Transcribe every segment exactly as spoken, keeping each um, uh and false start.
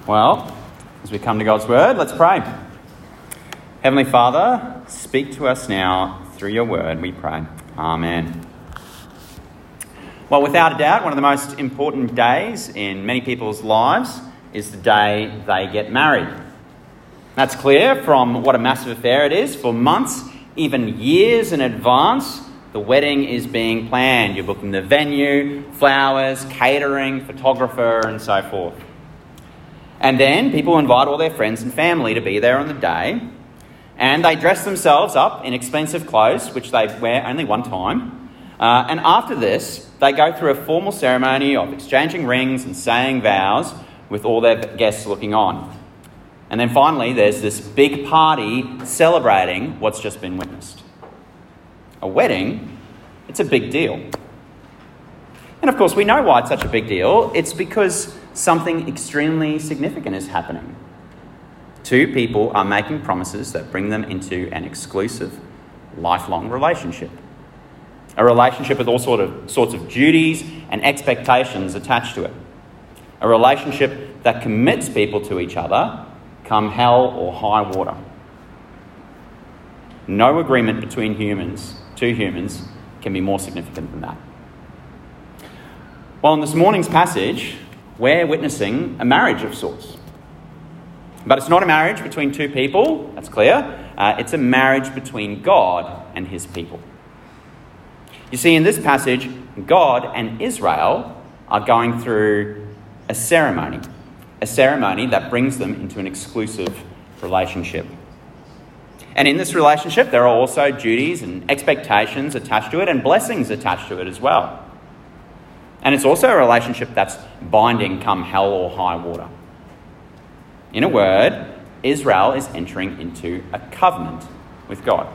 Well, as we come to God's word, let's pray. Heavenly Father, speak to us now through your word, we pray. Amen. Well, without a doubt, one of the most important days in many people's lives is the day they get married. That's clear from what a massive affair it is. For months, even years in advance, the wedding is being planned. You're booking the venue, flowers, catering, photographer, and so forth. And then people invite all their friends and family to be there on the day, and they dress themselves up in expensive clothes, which they wear only one time. Uh, and after this, they go through a formal ceremony of exchanging rings and saying vows with all their guests looking on. And then finally, there's this big party celebrating what's just been witnessed. A wedding, it's a big deal. And of course, we know why it's such a big deal. It's because something extremely significant is happening. Two people are making promises that bring them into an exclusive, lifelong relationship. A relationship with all sort of, sorts of duties and expectations attached to it. A relationship that commits people to each other, come hell or high water. No agreement between humans, two humans, can be more significant than that. Well, in this morning's passage, we're witnessing a marriage of sorts. But it's not a marriage between two people, that's clear. Uh, it's a marriage between God and his people. You see, in this passage, God and Israel are going through a ceremony. A ceremony that brings them into an exclusive relationship. And in this relationship, there are also duties and expectations attached to it and blessings attached to it as well. And it's also a relationship that's binding come hell or high water. In a word, Israel is entering into a covenant with God.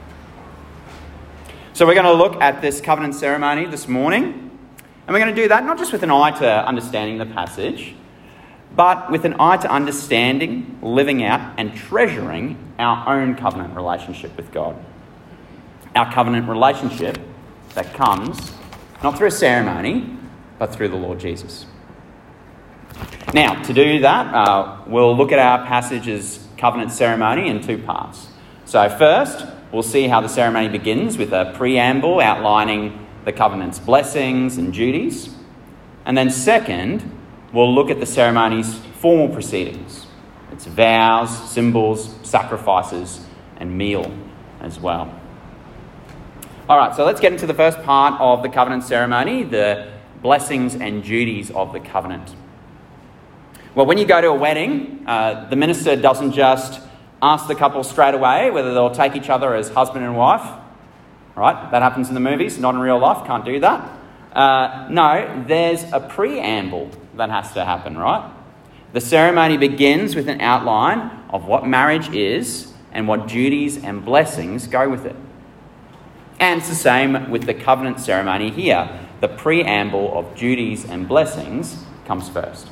So we're going to look at this covenant ceremony this morning. And we're going to do that not just with an eye to understanding the passage, but with an eye to understanding, living out, and treasuring our own covenant relationship with God. Our covenant relationship that comes not through a ceremony, but through the Lord Jesus. Now, to do that, uh, we'll look at our passage's covenant ceremony in two parts. So first, we'll see how the ceremony begins with a preamble outlining the covenant's blessings and duties. And then second, we'll look at the ceremony's formal proceedings. Its vows, symbols, sacrifices, and meal as well. All right, so let's get into the first part of the covenant ceremony, the blessings and duties of the covenant. Well, when you go to a wedding, uh, the minister doesn't just ask the couple straight away whether they'll take each other as husband and wife. All right, that happens in the movies, not in real life, can't do that. Uh, no, there's a preamble that has to happen, right? The ceremony begins with an outline of what marriage is and what duties and blessings go with it. And it's the same with the covenant ceremony here. The preamble of duties and blessings comes first.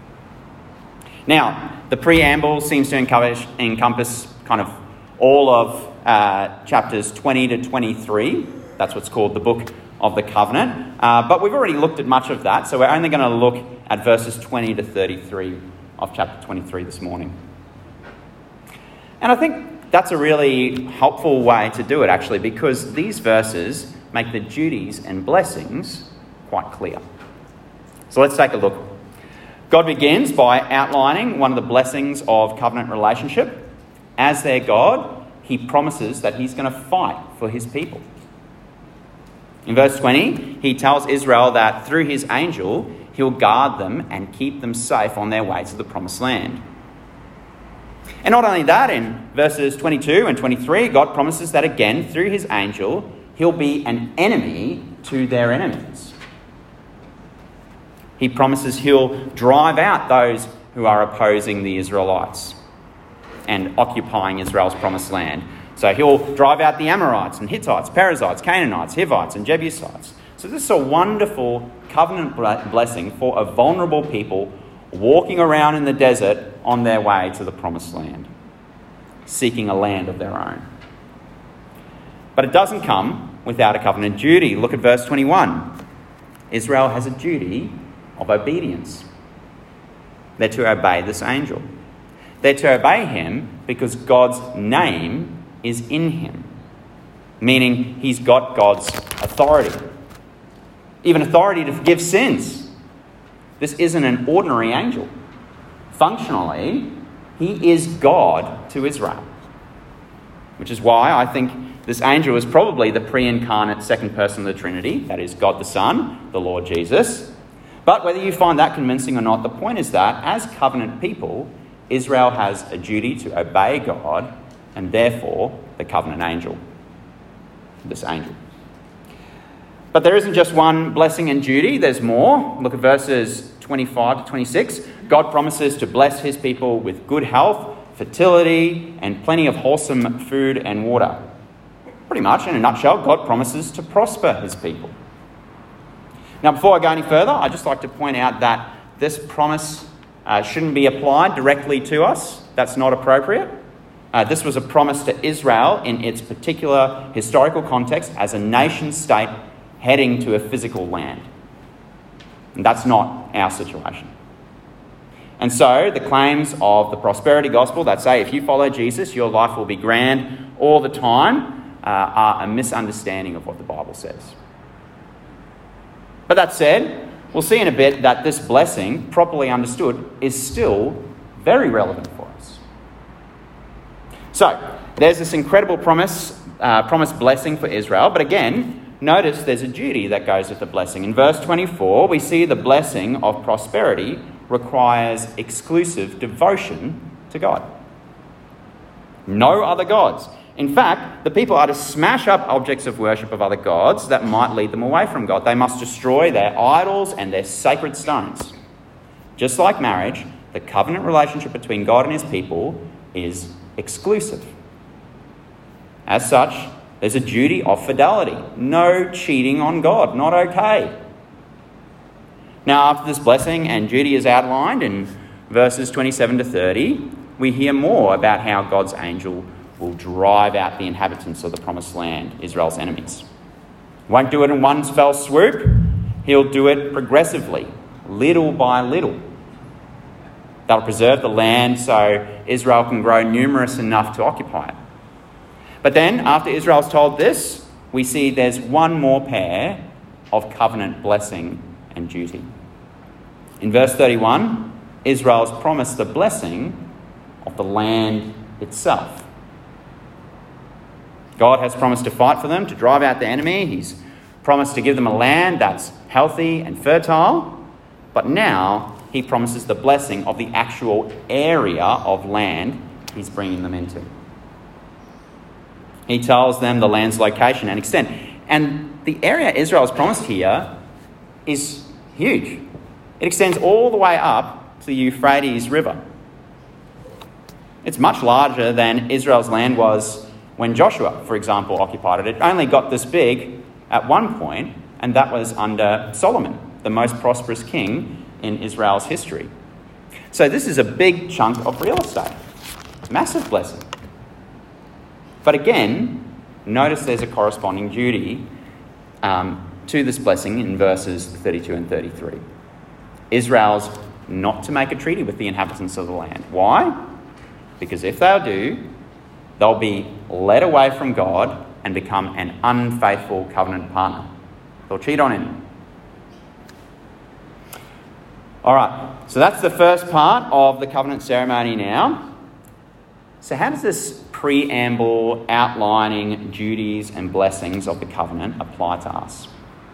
Now, the preamble seems to encompass, encompass kind of all of uh, chapters twenty to twenty-three. That's what's called the book of the covenant. Uh, but we've already looked at much of that, so we're only going to look at verses twenty to thirty-three of chapter twenty-three this morning. And I think that's a really helpful way to do it, actually, because these verses make the duties and blessings quite clear. So let's take a look. God begins by outlining one of the blessings of covenant relationship. As their God, he promises that he's going to fight for his people. In verse twenty, he tells Israel that through his angel, he'll guard them and keep them safe on their way to the promised land. And not only that, in verses twenty-two and twenty-three, God promises that again, through his angel, he'll be an enemy to their enemies. He promises he'll drive out those who are opposing the Israelites and occupying Israel's promised land. So he'll drive out the Amorites and Hittites, Perizzites, Canaanites, Hivites and Jebusites. So this is a wonderful covenant blessing for a vulnerable people walking around in the desert on their way to the promised land, seeking a land of their own. But it doesn't come without a covenant duty. Look at verse twenty-one. Israel has a duty of obedience. They're to obey this angel. They're to obey him because God's name is in him, meaning he's got God's authority, even authority to forgive sins. This isn't an ordinary angel. Functionally, he is God to Israel, which is why I think this angel is probably the pre-incarnate second person of the Trinity, that is God the Son, the Lord Jesus. But whether you find that convincing or not, the point is that as covenant people, Israel has a duty to obey God and therefore the covenant angel, this angel. But there isn't just one blessing and duty, there's more. Look at verses twenty-five to twenty-six. God promises to bless his people with good health, fertility, and plenty of wholesome food and water. Pretty much, in a nutshell, God promises to prosper his people. Now, before I go any further, I'd just like to point out that this promise uh, shouldn't be applied directly to us. That's not appropriate. Uh, this was a promise to Israel in its particular historical context as a nation-state heading to a physical land. And that's not our situation. And so the claims of the prosperity gospel that say if you follow Jesus, your life will be grand all the time, uh, are a misunderstanding of what the Bible says. But that said, we'll see in a bit that this blessing, properly understood, is still very relevant for us. So, there's this incredible promise, uh, promised blessing for Israel. But again, notice there's a duty that goes with the blessing. In verse twenty-four, we see the blessing of prosperity requires exclusive devotion to God. No other gods. In fact, the people are to smash up objects of worship of other gods that might lead them away from God. They must destroy their idols and their sacred stones. Just like marriage, the covenant relationship between God and his people is exclusive. As such, there's a duty of fidelity. No cheating on God. Not okay. Now, after this blessing and duty is outlined in verses twenty-seven to thirty, we hear more about how God's angel will drive out the inhabitants of the promised land, Israel's enemies. Won't do it in one fell swoop. He'll do it progressively, little by little. That'll preserve the land so Israel can grow numerous enough to occupy it. But then, after Israel's told this, we see there's one more pair of covenant blessing and duty. In verse thirty-one, Israel's promised the blessing of the land itself. God has promised to fight for them, to drive out the enemy. He's promised to give them a land that's healthy and fertile. But now he promises the blessing of the actual area of land he's bringing them into. He tells them the land's location and extent. And the area Israel's promised here is huge. It extends all the way up to the Euphrates River. It's much larger than Israel's land was when Joshua, for example, occupied it. It only got this big at one point, and that was under Solomon, the most prosperous king in Israel's history. So this is a big chunk of real estate. Massive blessing. But again, notice there's a corresponding duty um, to this blessing in verses thirty-two and thirty-three. Israel's not to make a treaty with the inhabitants of the land. Why? Because if they do, they'll be led away from God and become an unfaithful covenant partner. They'll cheat on him. All right, so that's the first part of the covenant ceremony now. So how does this preamble outlining duties and blessings of the covenant apply to us?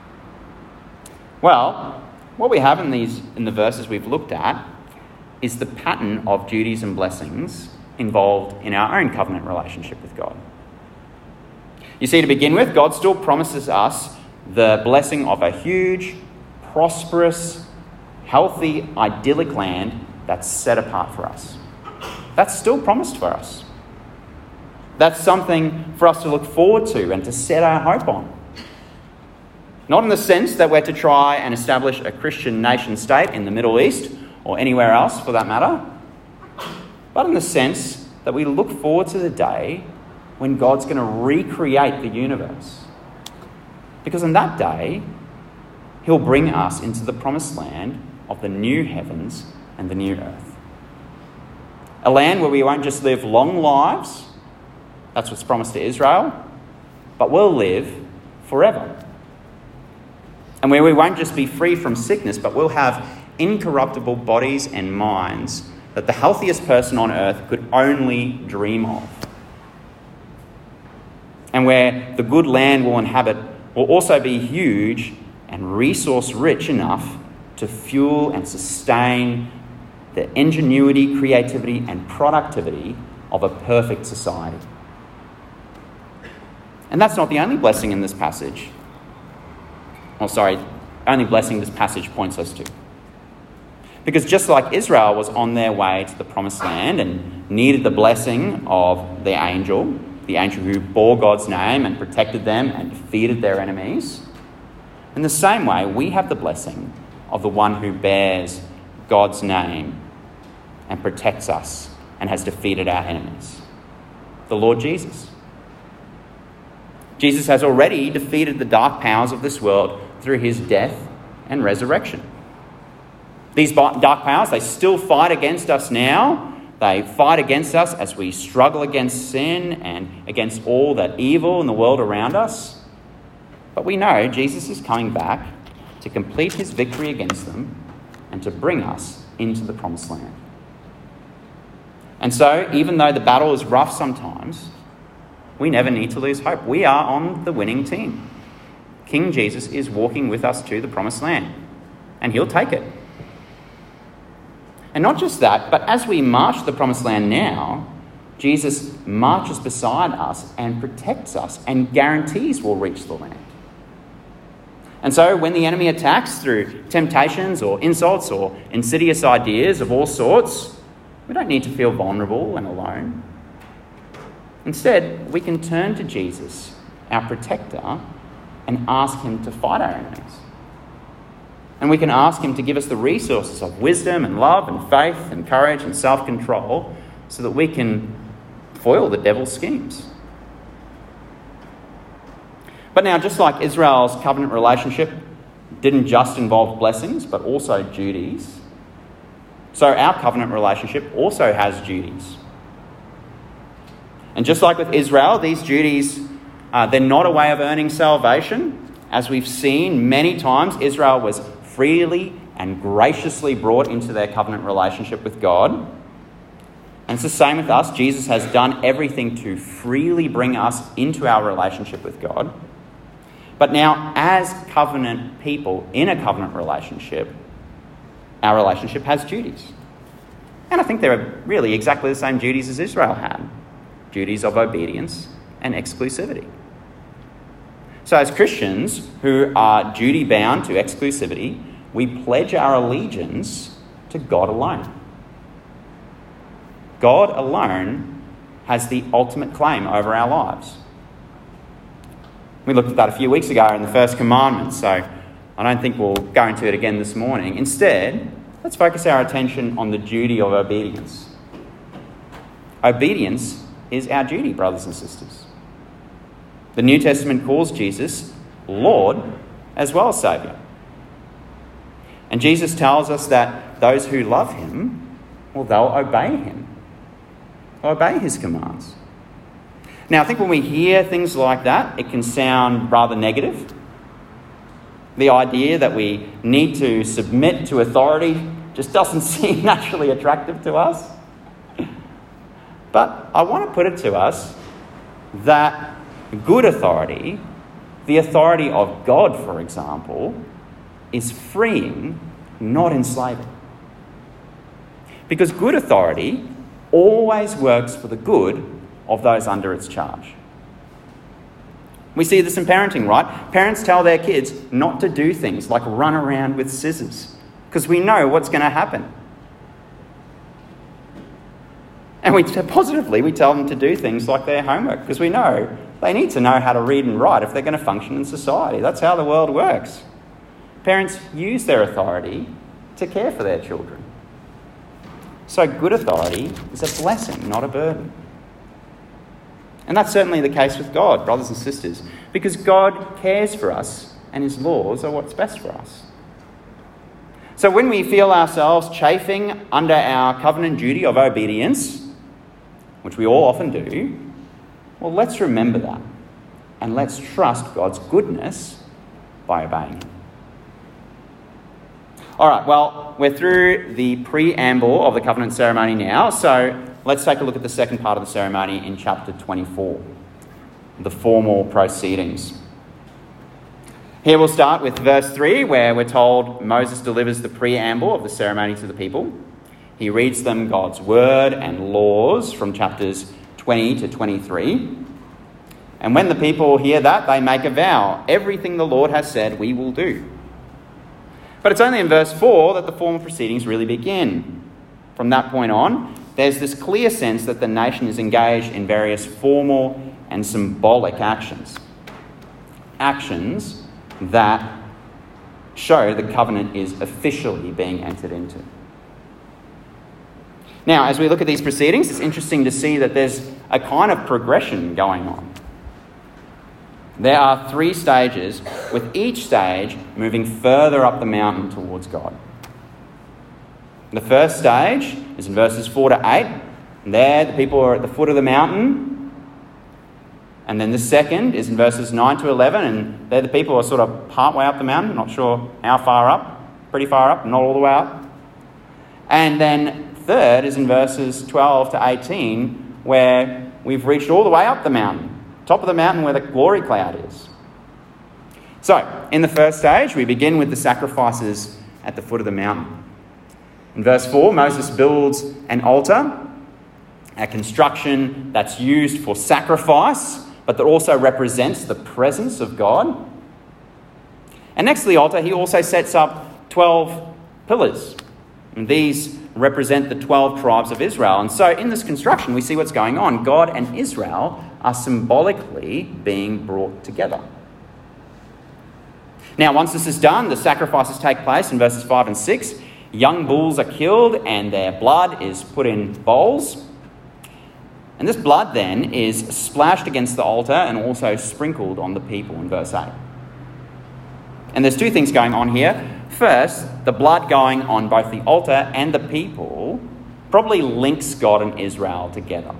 Well, what we have in these in the verses we've looked at is the pattern of duties and blessings involved in our own covenant relationship with God. You see, to begin with, God still promises us the blessing of a huge, prosperous, healthy, idyllic land that's set apart for us. That's still promised for us. That's something for us to look forward to and to set our hope on. Not in the sense that we're to try and establish a Christian nation state in the Middle East or anywhere else for that matter, but in the sense that we look forward to the day when God's going to recreate the universe. Because on that day, he'll bring us into the promised land of the new heavens and the new earth. A land where we won't just live long lives, that's what's promised to Israel, but we'll live forever. And where we won't just be free from sickness, but we'll have incorruptible bodies and minds that the healthiest person on earth could only dream of. And where the good land we'll inhabit will also be huge and resource-rich enough to fuel and sustain the ingenuity, creativity, and productivity of a perfect society. And that's not the only blessing in this passage. Oh, sorry, only blessing this passage points us to. Because just like Israel was on their way to the promised land and needed the blessing of the angel, the angel who bore God's name and protected them and defeated their enemies, in the same way, we have the blessing of the one who bears God's name and protects us and has defeated our enemies, the Lord Jesus. Jesus has already defeated the dark powers of this world through his death and resurrection. These dark powers, they still fight against us now. They fight against us as we struggle against sin and against all that evil in the world around us. But we know Jesus is coming back to complete his victory against them and to bring us into the promised land. And so, even though the battle is rough sometimes, we never need to lose hope. We are on the winning team. King Jesus is walking with us to the promised land, and he'll take it. And not just that, but as we march to the promised land now, Jesus marches beside us and protects us and guarantees we'll reach the land. And so when the enemy attacks through temptations or insults or insidious ideas of all sorts, we don't need to feel vulnerable and alone. Instead, we can turn to Jesus, our protector, and ask him to fight our enemies. And we can ask him to give us the resources of wisdom and love and faith and courage and self-control so that we can foil the devil's schemes. But now, just like Israel's covenant relationship didn't just involve blessings, but also duties, so our covenant relationship also has duties. And just like with Israel, these duties, uh, they're not a way of earning salvation. As we've seen many times, Israel was freely and graciously brought into their covenant relationship with God. And it's the same with us. Jesus has done everything to freely bring us into our relationship with God. But now, as covenant people in a covenant relationship, our relationship has duties. And I think they're really exactly the same duties as Israel had. Duties of obedience and exclusivity. So as Christians who are duty-bound to exclusivity, we pledge our allegiance to God alone. God alone has the ultimate claim over our lives. We looked at that a few weeks ago in the first commandment, so I don't think we'll go into it again this morning. Instead, let's focus our attention on the duty of obedience. Obedience is our duty, brothers and sisters. The New Testament calls Jesus Lord as well as Saviour. And Jesus tells us that those who love him, well, they'll obey him. They'll obey his commands. Now, I think when we hear things like that, it can sound rather negative. The idea that we need to submit to authority just doesn't seem naturally attractive to us. But I want to put it to us that good authority, the authority of God, for example, is freeing, not enslaving. Because good authority always works for the good of those under its charge. We see this in parenting, right? Parents tell their kids not to do things like run around with scissors because we know what's going to happen. And we positively, we tell them to do things like their homework because we know they need to know how to read and write if they're going to function in society. That's how the world works. Parents use their authority to care for their children. So good authority is a blessing, not a burden. And that's certainly the case with God, brothers and sisters, because God cares for us and his laws are what's best for us. So when we feel ourselves chafing under our covenant duty of obedience, which we all often do, well, let's remember that. And let's trust God's goodness by obeying him. All right, well, we're through the preamble of the covenant ceremony now, so let's take a look at the second part of the ceremony in chapter twenty-four, the formal proceedings. Here we'll start with verse three, where we're told Moses delivers the preamble of the ceremony to the people. He reads them God's word and laws from chapters twenty to twenty-three. And when the people hear that, they make a vow. Everything the Lord has said, we will do. But it's only in verse four that the formal proceedings really begin. From that point on, there's this clear sense that the nation is engaged in various formal and symbolic actions. Actions that show the covenant is officially being entered into. Now, as we look at these proceedings, it's interesting to see that there's a kind of progression going on. There are three stages, with each stage moving further up the mountain towards God. The first stage is in verses four to eight. And there, the people are at the foot of the mountain. And then the second is in verses nine to eleven. And there, the people are sort of partway up the mountain. Not sure how far up. Pretty far up, not all the way up. And then third is in verses twelve to eighteen, where we've reached all the way up the mountain. Top of the mountain where the glory cloud is. So, in the first stage, we begin with the sacrifices at the foot of the mountain. In verse four, Moses builds an altar, a construction that's used for sacrifice, but that also represents the presence of God. And next to the altar, he also sets up twelve pillars. And these represent the twelve tribes of Israel. And so in this construction, we see what's going on. God and Israel are symbolically being brought together. Now, once this is done, the sacrifices take place in verses five and six. Young bulls are killed and their blood is put in bowls. And this blood then is splashed against the altar and also sprinkled on the people in verse eight. And there's two things going on here. First, the blood going on both the altar and the people probably links God and Israel together.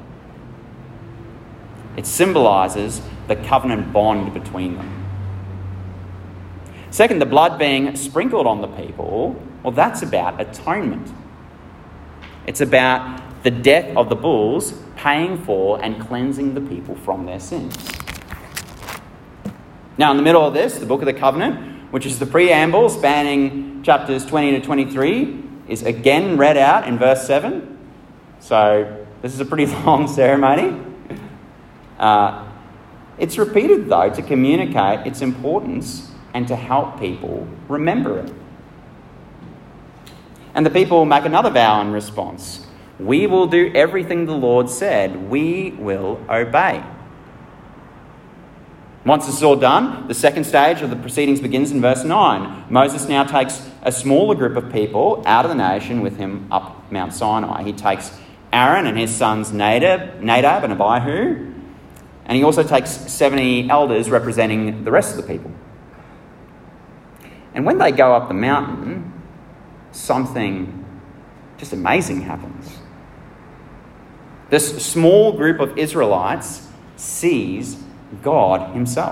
It symbolises the covenant bond between them. Second, the blood being sprinkled on the people, well, that's about atonement. It's about the death of the bulls paying for and cleansing the people from their sins. Now, in the middle of this, the Book of the Covenant, which is the preamble spanning chapters twenty to twenty-three, is again read out in verse seven. So this is a pretty long ceremony. Uh, it's repeated, though, to communicate its importance and to help people remember it. And the people make another vow in response. We will do everything the Lord said. We will obey. Once this is all done, the second stage of the proceedings begins in verse nine. Moses now takes a smaller group of people out of the nation with him up Mount Sinai. He takes Aaron and his sons Nadab, Nadab and Abihu, and he also takes seventy elders representing the rest of the people. And when they go up the mountain, something just amazing happens. This small group of Israelites sees God himself.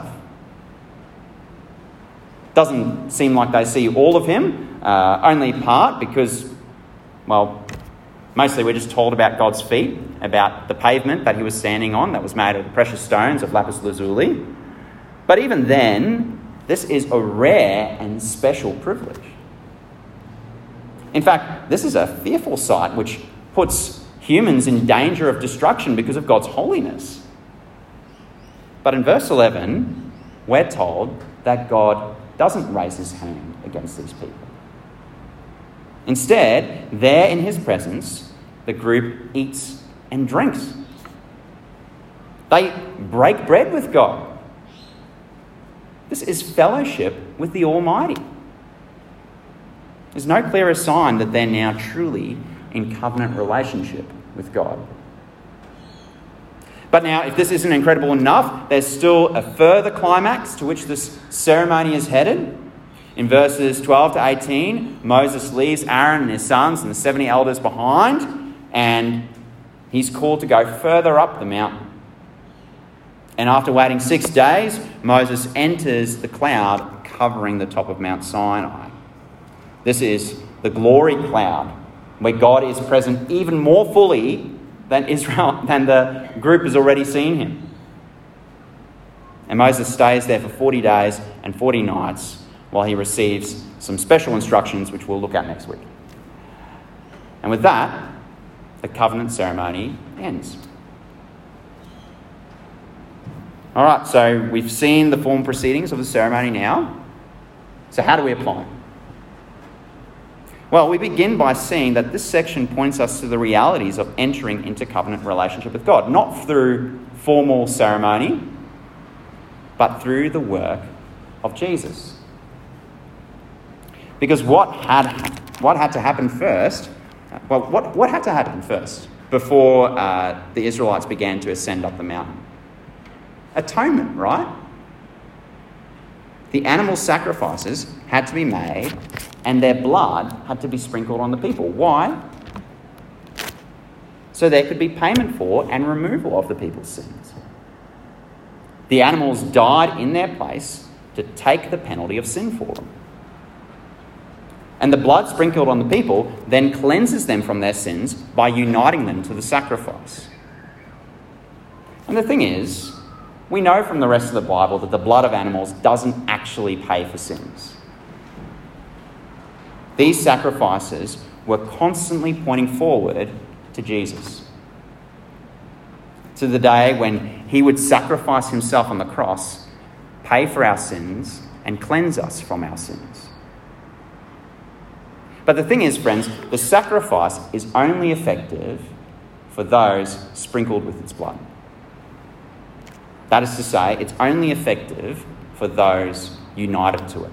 Doesn't seem like they see all of him, uh, only part, because, well, mostly we're just told about God's feet, about the pavement that he was standing on that was made of the precious stones of lapis lazuli. But even then, this is a rare and special privilege. In fact, this is a fearful sight which puts humans in danger of destruction because of God's holiness. But in verse eleven, we're told that God doesn't raise his hand against these people. Instead, there in his presence, the group eats and drinks. They break bread with God. This is fellowship with the Almighty. There's no clearer sign that they're now truly in covenant relationship with God. But now, if this isn't incredible enough, there's still a further climax to which this ceremony is headed. In verses twelve to eighteen, Moses leaves Aaron and his sons and the seventy elders behind, and he's called to go further up the mountain. And after waiting six days, Moses enters the cloud covering the top of Mount Sinai. This is the glory cloud, where God is present even more fully than Israel, than the group has already seen him. And Moses stays there for forty days and forty nights while he receives some special instructions, which we'll look at next week. And with that, the covenant ceremony ends. All right, so we've seen the formal proceedings of the ceremony now. So how do we apply it? Well, we begin by seeing that this section points us to the realities of entering into covenant relationship with God, not through formal ceremony, but through the work of Jesus. Because what had what had to happen first? Well, what, what had to happen first before uh, the Israelites began to ascend up the mountain? Atonement, right? The animal sacrifices had to be made and their blood had to be sprinkled on the people. Why? So there could be payment for and removal of the people's sins. The animals died in their place to take the penalty of sin for them. And the blood sprinkled on the people then cleanses them from their sins by uniting them to the sacrifice. And the thing is, we know from the rest of the Bible that the blood of animals doesn't actually pay for sins. These sacrifices were constantly pointing forward to Jesus, to the day when he would sacrifice himself on the cross, pay for our sins, and cleanse us from our sins. But the thing is, friends, the sacrifice is only effective for those sprinkled with its blood. That is to say, it's only effective for those united to it.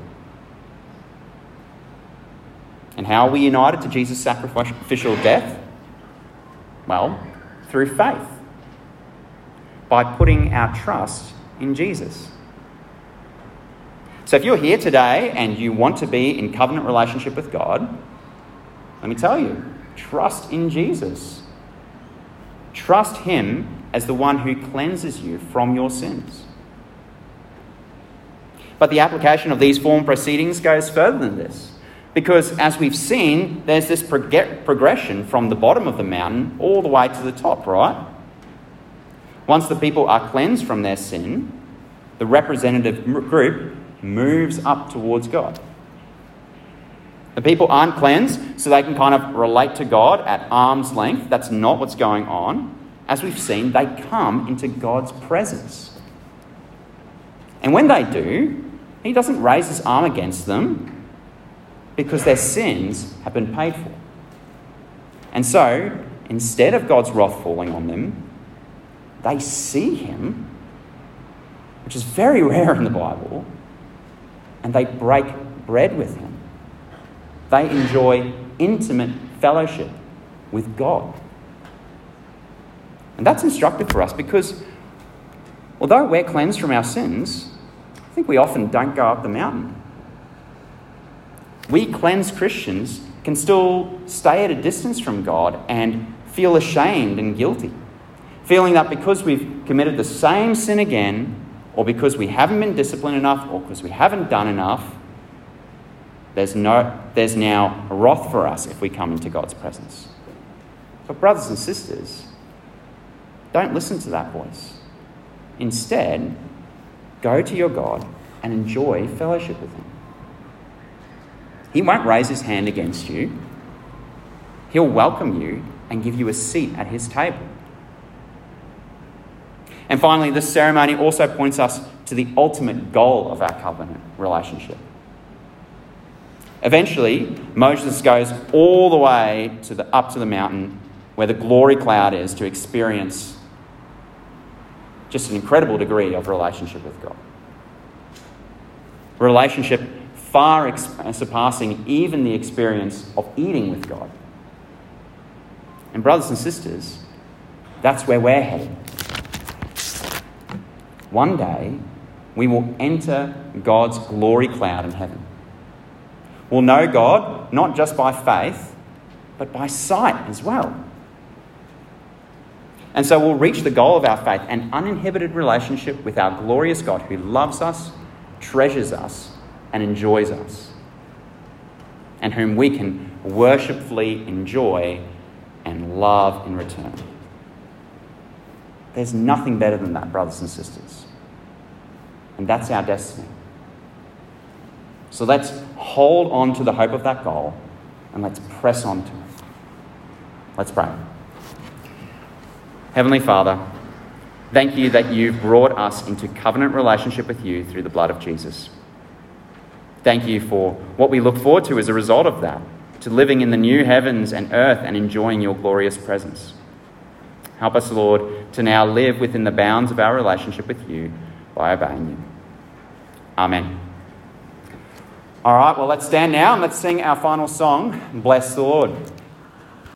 And how are we united to Jesus' sacrificial death? Well, through faith. By putting our trust in Jesus. So if you're here today and you want to be in covenant relationship with God, let me tell you, trust in Jesus. Trust him as the one who cleanses you from your sins. But the application of these formal proceedings goes further than this. Because as we've seen, there's this prog- progression from the bottom of the mountain all the way to the top, right? Once the people are cleansed from their sin, the representative group moves up towards God. The people aren't cleansed, so they can kind of relate to God at arm's length. That's not what's going on. As we've seen, they come into God's presence. And when they do, he doesn't raise his arm against them because their sins have been paid for. And so, instead of God's wrath falling on them, they see him, which is very rare in the Bible, and they break bread with him. They enjoy intimate fellowship with God. And that's instructive for us because although we're cleansed from our sins, I think we often don't go up the mountain. We cleansed Christians can still stay at a distance from God and feel ashamed and guilty, feeling that because we've committed the same sin again, or because we haven't been disciplined enough, or because we haven't done enough, there's no, there's now a wrath for us if we come into God's presence. But brothers and sisters, don't listen to that voice. Instead, go to your God and enjoy fellowship with him. He won't raise his hand against you. He'll welcome you and give you a seat at his table. And finally, this ceremony also points us to the ultimate goal of our covenant relationship. Eventually, Moses goes all the way to the, up to the mountain where the glory cloud is to experience just an incredible degree of relationship with God. A relationship far ex- surpassing even the experience of eating with God. And brothers and sisters, that's where we're headed. One day, we will enter God's glory cloud in heaven. We'll know God not just by faith, but by sight as well. And so we'll reach the goal of our faith, an uninhibited relationship with our glorious God who loves us, treasures us, and enjoys us, and whom we can worshipfully enjoy and love in return. There's nothing better than that, brothers and sisters. And that's our destiny. So let's hold on to the hope of that goal and let's press on to it. Let's pray. Heavenly Father, thank you that you've brought us into covenant relationship with you through the blood of Jesus. Thank you for what we look forward to as a result of that, to living in the new heavens and earth and enjoying your glorious presence. Help us, Lord, to now live within the bounds of our relationship with you by obeying you. Amen. All right, well, let's stand now and let's sing our final song, Bless the Lord.